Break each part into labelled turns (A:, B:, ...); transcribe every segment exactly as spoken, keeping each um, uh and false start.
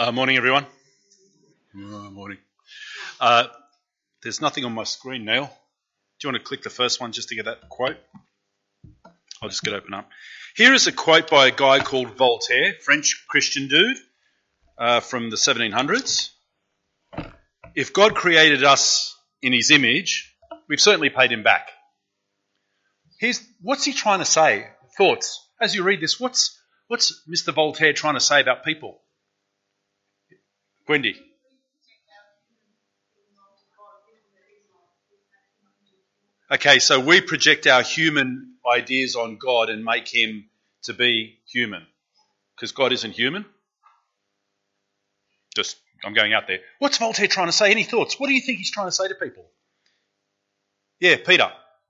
A: Uh, morning, everyone. Uh, morning. Uh, there's nothing on my screen, Neil. Do you want to click the first one just to get that quote? I'll just get it open up. Here is a quote by a guy called Voltaire, French Christian dude uh, from the seventeen hundreds. If God created us in his image, we've certainly paid him back. Here's, what's he trying to say? Thoughts? As you read this, what's, what's Mister Voltaire trying to say about people? Wendy? Okay, so we project our human ideas on God and make him to be human. Because God isn't human. Just, I'm going out there. What's Voltaire trying to say? Any thoughts? What do you think he's trying to say to people? Yeah, Peter.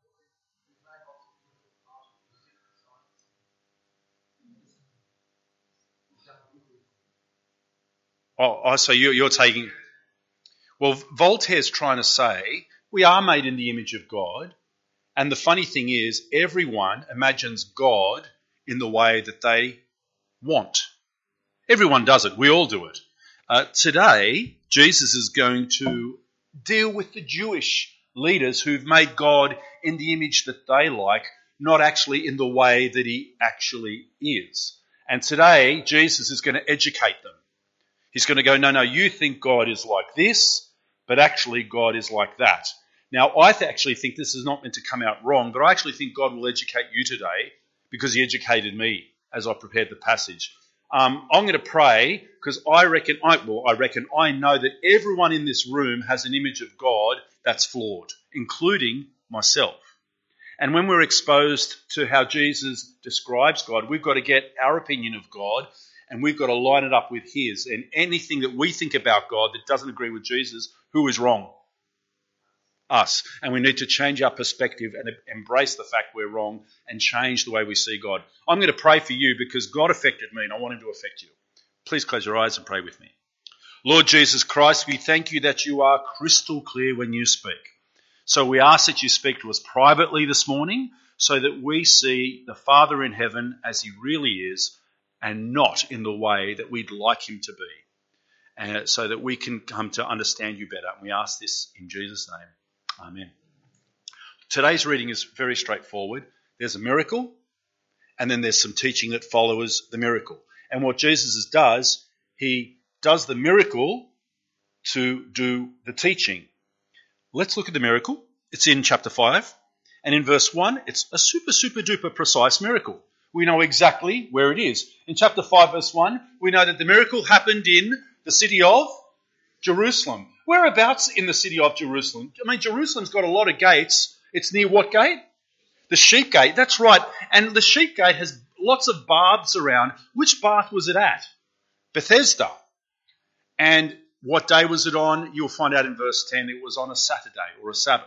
A: Oh, oh so you're, you're taking... Well, Voltaire's trying to say we are made in the image of God. And the funny thing is, everyone imagines God in the way that they want. Everyone does it. We all do it. Uh, today, Jesus is going to deal with the Jewish leaders who've made God in the image that they like, not actually in the way that he actually is. And today, Jesus is going to educate them. He's going to go, no, no, you think God is like this, but actually God is like that. Now, I th- actually think this is not meant to come out wrong, but I actually think God will educate you today because he educated me as I prepared the passage. Um, I'm going to pray because I reckon, I, well, I reckon I know that everyone in this room has an image of God that's flawed, including myself. And when we're exposed to how Jesus describes God, we've got to get our opinion of God and we've got to line it up with his. And anything that we think about God that doesn't agree with Jesus, who is wrong? Us. And we need to change our perspective and embrace the fact we're wrong and change the way we see God. I'm going to pray for you because God affected me and I want him to affect you. Please close your eyes and pray with me. Lord Jesus Christ, we thank you that you are crystal clear when you speak. So we ask that you speak to us privately this morning so that we see the Father in heaven as he really is and not in the way that we'd like him to be, and so that we can come to understand you better. And we ask this in Jesus' name. Amen. Today's reading is very straightforward. There's a miracle, and then there's some teaching that follows the miracle. And what Jesus does, he does the miracle to do the teaching. Let's look at the miracle. It's in chapter five. And in verse one, it's a super, super duper precise miracle. We know exactly where it is. In chapter five, verse one, we know that the miracle happened in the city of Jerusalem. Whereabouts in the city of Jerusalem? I mean, Jerusalem's got a lot of gates. It's near what gate? The sheep gate. That's right. And the sheep gate has lots of baths around. Which bath was it at? Bethesda. And what day was it on? You'll find out in verse ten. It was on a Saturday or a Sabbath.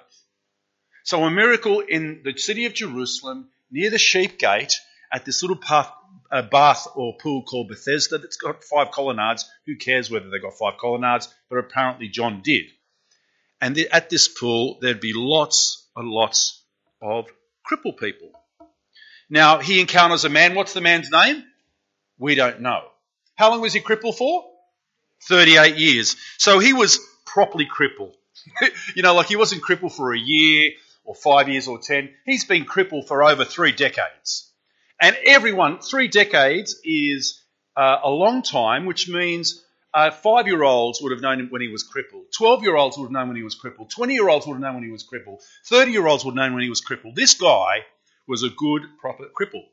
A: So a miracle in the city of Jerusalem near the sheep gate at this little path, a bath or pool called Bethesda that's got five colonnades. Who cares whether they got five colonnades? But apparently John did. And at this pool, there'd be lots and lots of crippled people. Now, he encounters a man. What's the man's name? We don't know. How long was he crippled for? thirty-eight years. So he was properly crippled. You know, like he wasn't crippled for a year or five years or ten. He's been crippled for over three decades. And everyone, three decades is uh, a long time, which means uh, five-year-olds would have known when he was crippled. Twelve-year-olds would have known when he was crippled. Twenty-year-olds would have known when he was crippled. Thirty-year-olds would have known when he was crippled. This guy was a good, proper cripple.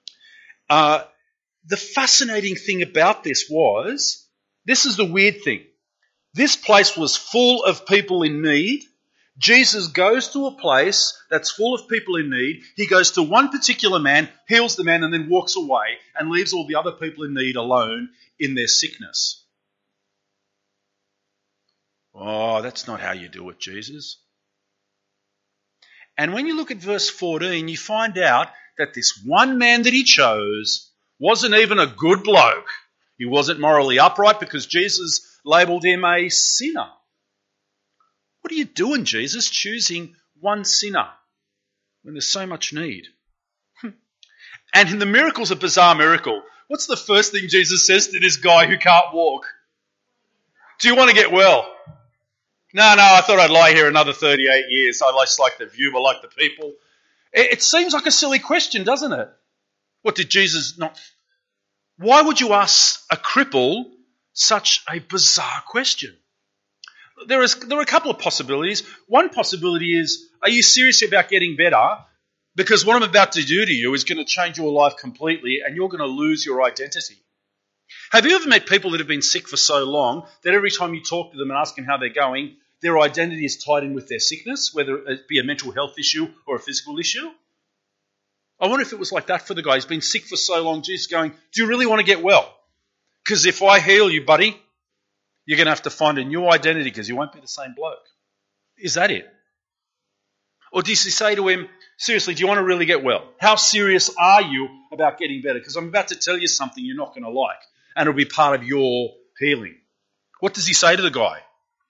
A: Uh, the fascinating thing about this was, this is the weird thing. This place was full of people in need. Jesus goes to a place that's full of people in need. He goes to one particular man, heals the man, and then walks away and leaves all the other people in need alone in their sickness. Oh, that's not how you do it, Jesus. And when you look at verse fourteen, you find out that this one man that he chose wasn't even a good bloke. He wasn't morally upright because Jesus labelled him a sinner. What are you doing, Jesus, choosing one sinner when there's so much need? And in the miracle's a bizarre miracle. What's the first thing Jesus says to this guy who can't walk? Do you want to get well? No, no, I thought I'd lie here another thirty-eight years. I just like the view, I like the people. It, it seems like a silly question, doesn't it? What did Jesus not... Why would you ask a cripple such a bizarre question? There is there are a couple of possibilities. One possibility is, are you serious about getting better? Because what I'm about to do to you is going to change your life completely and you're going to lose your identity. Have you ever met people that have been sick for so long that every time you talk to them and ask them how they're going, their identity is tied in with their sickness, whether it be a mental health issue or a physical issue? I wonder if it was like that for the guy. He's been sick for so long, Jesus going, do you really want to get well? Because if I heal you, buddy, you're going to have to find a new identity because you won't be the same bloke. Is that it? Or does he say to him, seriously, do you want to really get well? How serious are you about getting better? Because I'm about to tell you something you're not going to like, and it'll be part of your healing. What does he say to the guy?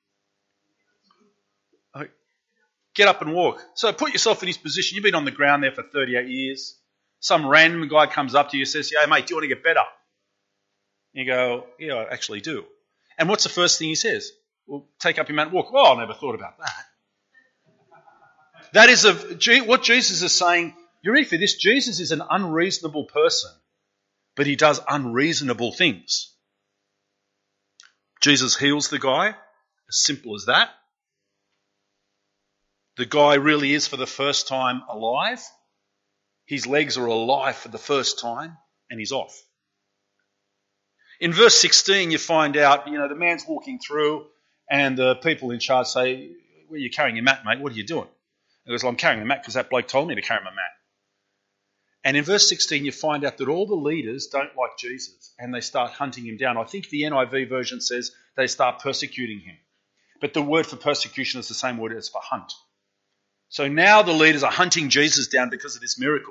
A: Get up and walk. So put yourself in his position. You've been on the ground there for thirty-eight years. Some random guy comes up to you and says, hey, mate, do you want to get better? And you go, yeah, I actually do. And what's the first thing he says? Well, take up your mat and walk. Oh, I never thought about that. That is a, what Jesus is saying. You ready for this? Jesus is an unreasonable person, but he does unreasonable things. Jesus heals the guy, as simple as that. The guy really is for the first time alive. His legs are alive for the first time, and he's off. In verse sixteen, you find out, you know, the man's walking through, and the people in charge say, well, you're carrying your mat, mate. What are you doing? He goes, well, I'm carrying the mat because that bloke told me to carry my mat. And in verse sixteen, you find out that all the leaders don't like Jesus, and they start hunting him down. I think the N I V version says they start persecuting him. But the word for persecution is the same word as for hunt. So now the leaders are hunting Jesus down because of this miracle.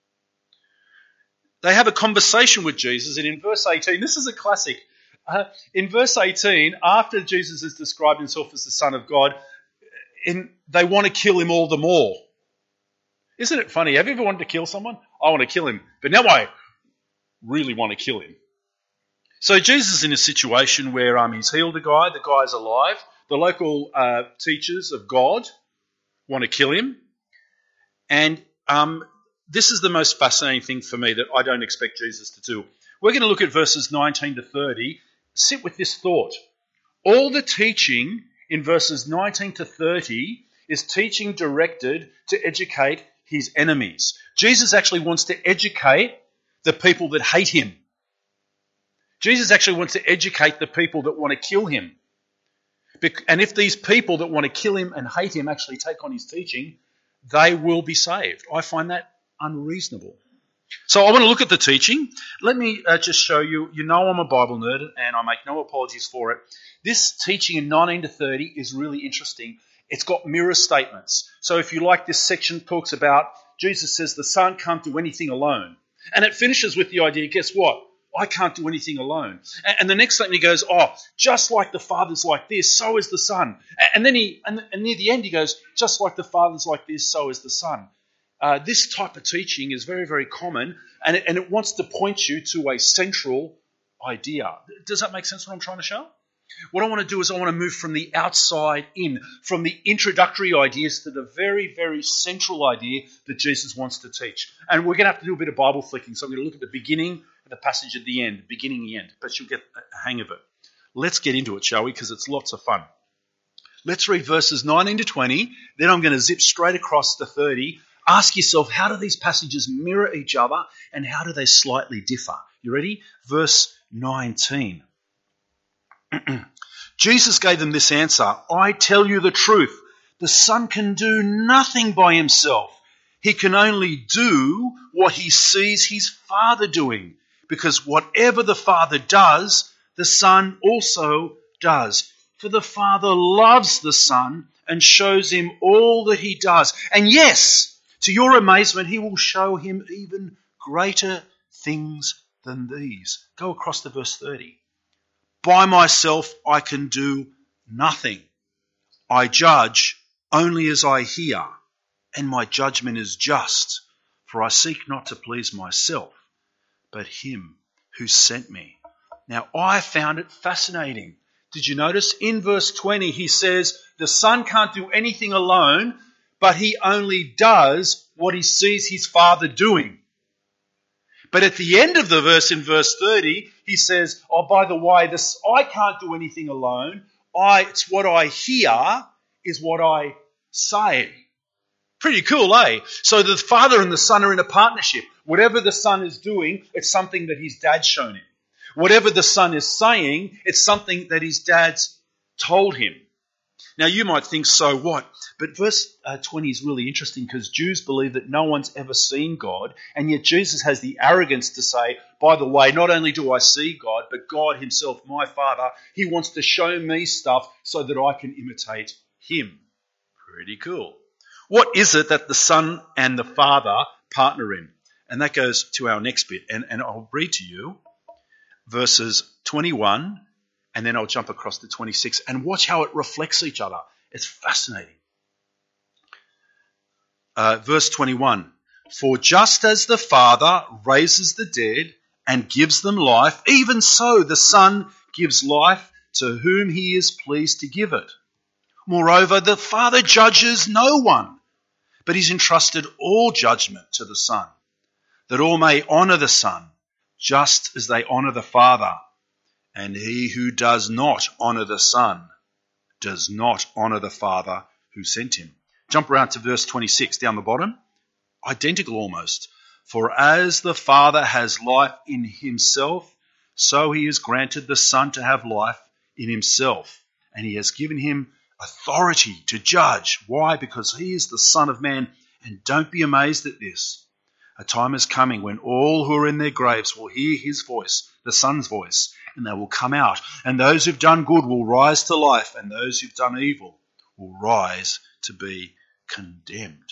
A: They have a conversation with Jesus, and in verse eighteen, this is a classic. Uh, in verse eighteen, after Jesus has described himself as the Son of God, in, they want to kill him all the more. Isn't it funny? Have you ever wanted to kill someone? I want to kill him, but now I really want to kill him. So Jesus is in a situation where um, he's healed a guy, the guy's alive. The local uh, teachers of God want to kill him. And um, this is the most fascinating thing for me that I don't expect Jesus to do. We're going to look at verses nineteen to thirty. Sit with this thought. All the teaching in verses nineteen to thirty is teaching directed to educate his enemies. Jesus actually wants to educate the people that hate him. Jesus actually wants to educate the people that want to kill him. And if these people that want to kill him and hate him actually take on his teaching, they will be saved. I find that unreasonable. So I want to look at the teaching. Let me uh, just show you. You know I'm a Bible nerd and I make no apologies for it. This teaching in nineteen to thirty is really interesting. It's got mirror statements. So if you like, this section talks about, Jesus says the Son can't do anything alone. And it finishes with the idea, guess what? I can't do anything alone. And the next statement he goes, oh, just like the Father's like this, so is the Son. And then he, and near the end he goes, just like the Father's like this, so is the Son. Uh, this type of teaching is very, very common, and it, and it wants to point you to a central idea. Does that make sense what I'm trying to show? What I want to do is I want to move from the outside in, from the introductory ideas to the very, very central idea that Jesus wants to teach. And we're going to have to do a bit of Bible flicking, so I'm going to look at the beginning and the passage at the end, beginning and the end, but you'll get a hang of it. Let's get into it, shall we? Because it's lots of fun. Let's read verses nineteen to twenty, then I'm going to zip straight across to thirty. Ask yourself, how do these passages mirror each other and how do they slightly differ? You ready? Verse nineteen. Jesus gave them this answer, I tell you the truth, the Son can do nothing by himself. He can only do what he sees his Father doing, because whatever the Father does, the Son also does. For the Father loves the Son and shows him all that he does. And yes, to your amazement, he will show him even greater things than these. Go across to verse thirty. By myself I can do nothing. I judge only as I hear, and my judgment is just, for I seek not to please myself, but him who sent me. Now I found it fascinating Did you notice? In verse twenty, he says the Son can't do anything alone, but he only does what he sees his Father doing. But at the end of the verse, in verse thirty, he says, oh, by the way, this, I can't do anything alone. I, it's what I hear is what I say. Pretty cool, eh? So the Father and the Son are in a partnership. Whatever the Son is doing, it's something that his dad's shown him. Whatever the Son is saying, it's something that his dad's told him. Now you might think, so what? But verse uh, twenty is really interesting because Jews believe that no one's ever seen God, and yet Jesus has the arrogance to say, by the way, not only do I see God, but God himself, my Father, he wants to show me stuff so that I can imitate him. Pretty cool. What is it that the Son and the Father partner in? And that goes to our next bit, and, and I'll read to you verses twenty-one, and then I'll jump across to twenty-six, and watch how it reflects each other. It's fascinating. Uh, verse twenty-one, for just as the Father raises the dead and gives them life, even so the Son gives life to whom he is pleased to give it. Moreover, the Father judges no one, but he's entrusted all judgment to the Son, that all may honour the Son, just as they honour the Father. And he who does not honour the Son does not honour the Father who sent him. Jump around to verse twenty-six down the bottom. Identical almost. For as the Father has life in himself, so he has granted the Son to have life in himself. And he has given him authority to judge. Why? Because he is the Son of Man. And don't be amazed at this. A time is coming when all who are in their graves will hear his voice, the Son's voice, and they will come out. And those who've done good will rise to life, and those who've done evil will rise to be condemned.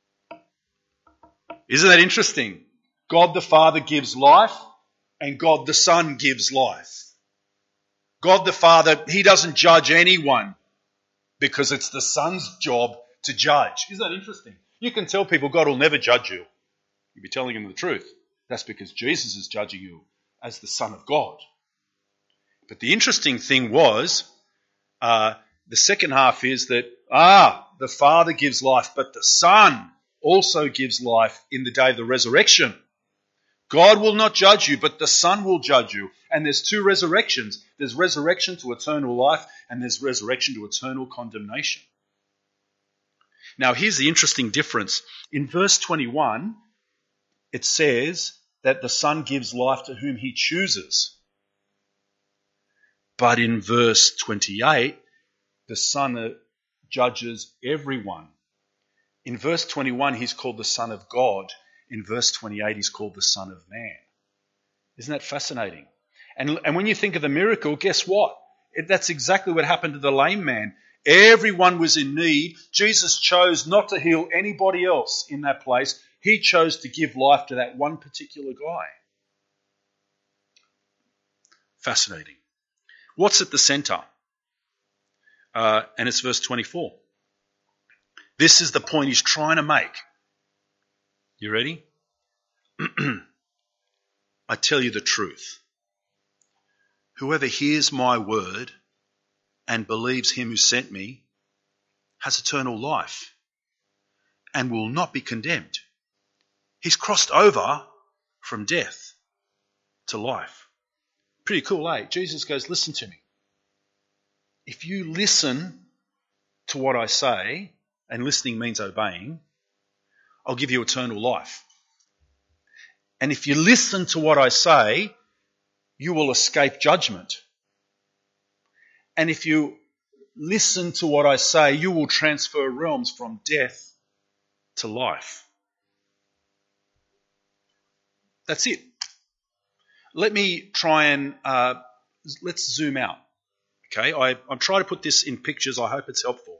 A: Isn't that interesting? God the Father gives life, and God the Son gives life. God the Father, he doesn't judge anyone because it's the Son's job to judge. Isn't that interesting? You can tell people God will never judge you. You'll be telling them the truth. That's because Jesus is judging you as the Son of God. But the interesting thing was, uh, the second half is that, ah, the Father gives life, but the Son also gives life in the day of the resurrection. God will not judge you, but the Son will judge you. And there's two resurrections. There's resurrection to eternal life, and there's resurrection to eternal condemnation. Now, here's the interesting difference. In verse twenty-one, it says that the Son gives life to whom he chooses. But in verse twenty-eight, the Son judges everyone. In verse twenty-one, he's called the Son of God. In verse twenty-eight, he's called the Son of Man. Isn't that fascinating? And, and when you think of the miracle, guess what? It, that's exactly what happened to the lame man. Everyone was in need. Jesus chose not to heal anybody else in that place. He chose to give life to that one particular guy. Fascinating. What's at the centre? Uh, and it's verse twenty-four. This is the point he's trying to make. You ready? I tell you the truth. Whoever hears my word and believes him who sent me has eternal life and will not be condemned. He's crossed over from death to life. Pretty cool, eh? Jesus goes, listen to me. If you listen to what I say, and listening means obeying, I'll give you eternal life. And if you listen to what I say, you will escape judgment. And if you listen to what I say, you will transfer realms from death to life. That's it. Let me try and, uh, let's zoom out. Okay, I, I'm trying to put this in pictures. I hope it's helpful.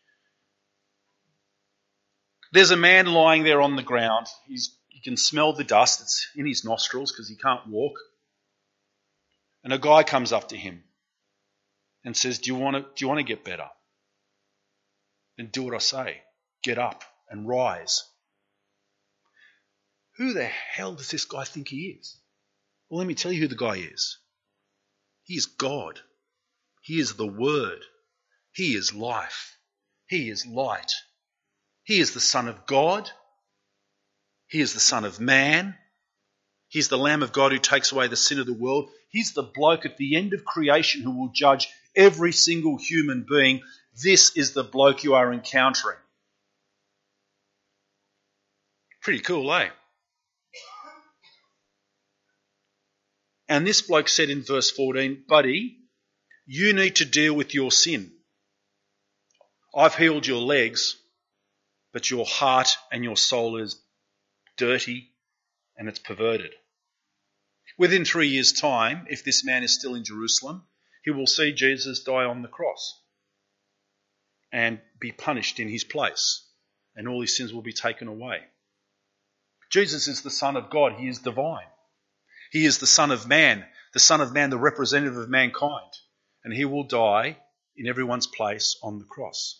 A: There's a man lying there on the ground. He's, you can smell the dust. It's in his nostrils because he can't walk. And a guy comes up to him and says, do you want to, do you want to get better? Then do what I say. Get up and rise. Who the hell does this guy think he is? Well, let me tell you who the guy is. He is God. He is the Word. He is life. He is light. He is the Son of God. He is the Son of Man. He's the Lamb of God who takes away the sin of the world. He's the bloke at the end of creation who will judge every single human being. This is the bloke you are encountering. Pretty cool, eh? And this bloke said in verse fourteen, buddy, you need to deal with your sin. I've healed your legs, but your heart and your soul is dirty and it's perverted. Within three years' time, if this man is still in Jerusalem, he will see Jesus die on the cross and be punished in his place, and all his sins will be taken away. Jesus is the Son of God. He is divine. He is the Son of Man, the Son of Man, the representative of mankind, and he will die in everyone's place on the cross.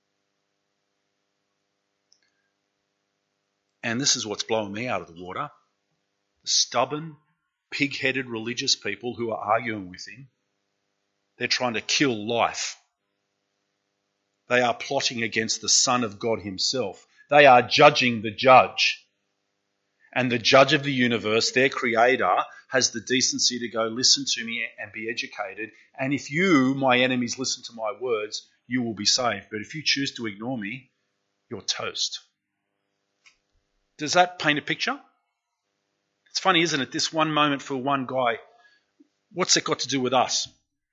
A: And this is what's blowing me out of the water. The stubborn, pig-headed religious people who are arguing with him, they're trying to kill life. They are plotting against the Son of God himself. They are judging the judge. And the judge of the universe, their creator, has the decency to go, listen to me and be educated. And if you, my enemies, listen to my words, you will be saved. But if you choose to ignore me, you're toast. Does that paint a picture? It's funny, isn't it? This one moment for one guy, what's it got to do with us?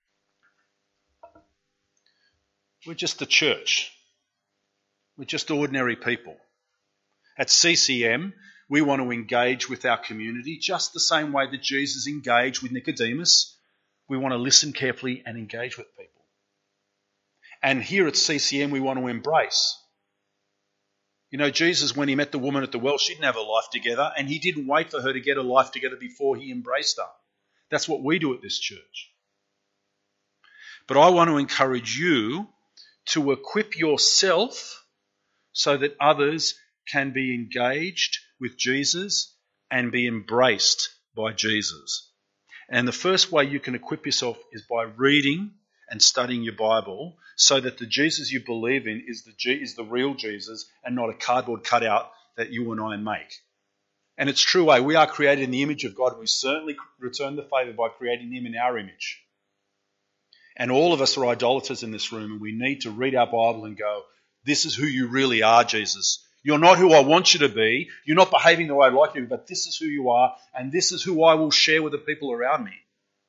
A: We're just the church. We're just ordinary people. At C C M, we want to engage with our community just the same way that Jesus engaged with Nicodemus. We want to listen carefully and engage with people. And here at C C M, we want to embrace. You know, Jesus, when he met the woman at the well, she didn't have a life together, and he didn't wait for her to get a life together before he embraced her. That's what we do at this church. But I want to encourage you to equip yourself so that others can be engaged with Jesus and be embraced by Jesus. And the first way you can equip yourself is by reading and studying your Bible so that the Jesus you believe in is the, is the real Jesus and not a cardboard cutout that you and I make. And it's true, eh? We are created in the image of God. We certainly return the favour by creating him in our image. And all of us are idolaters in this room, and we need to read our Bible and go, this is who you really are, Jesus. You're not who I want you to be. You're not behaving the way I'd like you to be, but this is who you are, and this is who I will share with the people around me.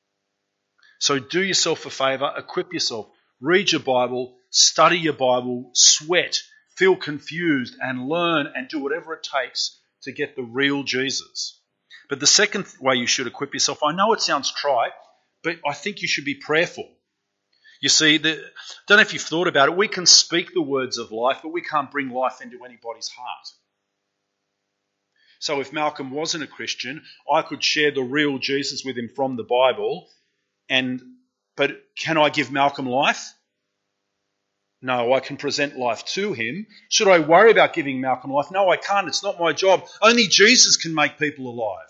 A: So do yourself a favour, equip yourself, read your Bible, study your Bible, sweat, feel confused, and learn and do whatever it takes to get the real Jesus. But the second way you should equip yourself, I know it sounds trite, but I think you should be prayerful. You see, the, don't know if you've thought about it, we can speak the words of life, but we can't bring life into anybody's heart. So if Malcolm wasn't a Christian, I could share the real Jesus with him from the Bible, and but can I give Malcolm life? No, I can present life to him. Should I worry about giving Malcolm life? No, I can't. It's not my job. Only Jesus can make people alive.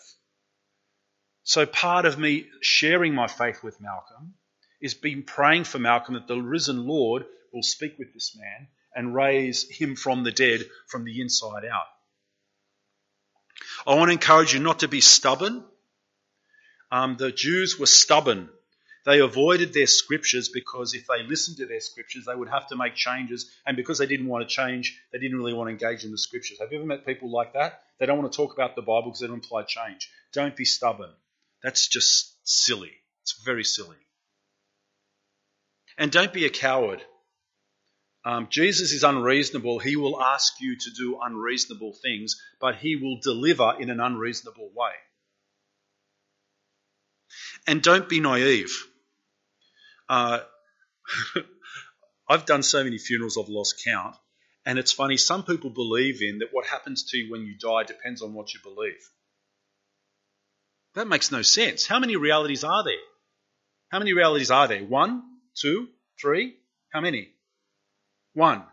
A: So part of me sharing my faith with Malcolm is been praying for Malcolm that the risen Lord will speak with this man and raise him from the dead from the inside out. I want to encourage you not to be stubborn. Um, the Jews were stubborn. They avoided their scriptures because if they listened to their scriptures, they would have to make changes. And because they didn't want to change, they didn't really want to engage in the scriptures. Have you ever met people like that? They don't want to talk about the Bible because they don't imply change. Don't be stubborn. That's just silly. It's very silly. And don't be a coward. Um, Jesus is unreasonable. He will ask you to do unreasonable things, but he will deliver in an unreasonable way. And don't be naive. Uh, I've done so many funerals I've lost count, and it's funny, some people believe in that what happens to you when you die depends on what you believe. That makes no sense. How many realities are there? How many realities are there? One? Two? Three? How many? One.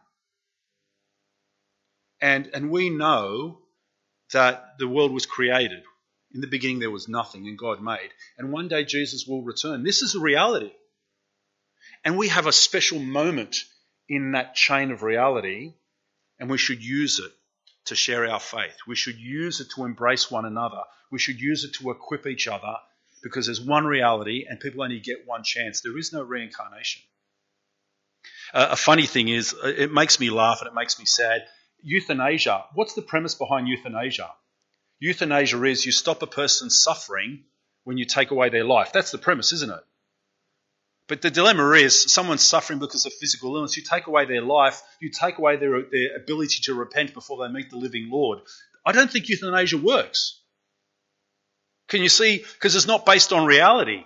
A: And, and we know that the world was created. In the beginning there was nothing and God made. And one day Jesus will return. This is a reality. And we have a special moment in that chain of reality, and we should use it to share our faith. We should use it to embrace one another. We should use it to equip each other, because there's one reality and people only get one chance. There is no reincarnation. Uh, a funny thing is, it makes me laugh and it makes me sad. Euthanasia. What's the premise behind euthanasia? Euthanasia is you stop a person's suffering when you take away their life. That's the premise, isn't it? But the dilemma is, someone's suffering because of physical illness. You take away their life. You take away their, their ability to repent before they meet the living Lord. I don't think euthanasia works. Can you see? Because it's not based on reality.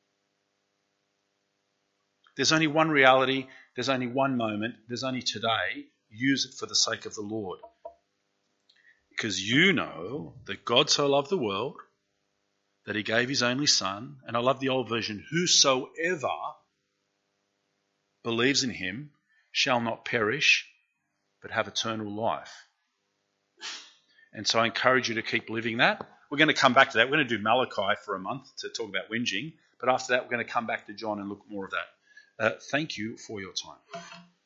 A: There's only one reality. There's only one moment. There's only today. Use it for the sake of the Lord. Because you know that God so loved the world that he gave his only son. And I love the old version. Whosoever believes in him shall not perish, but have eternal life. And so I encourage you to keep living that. We're going to come back to that. We're going to do Malachi for a month to talk about whinging. But after that, we're going to come back to John and look more of that. Uh, thank you for your time.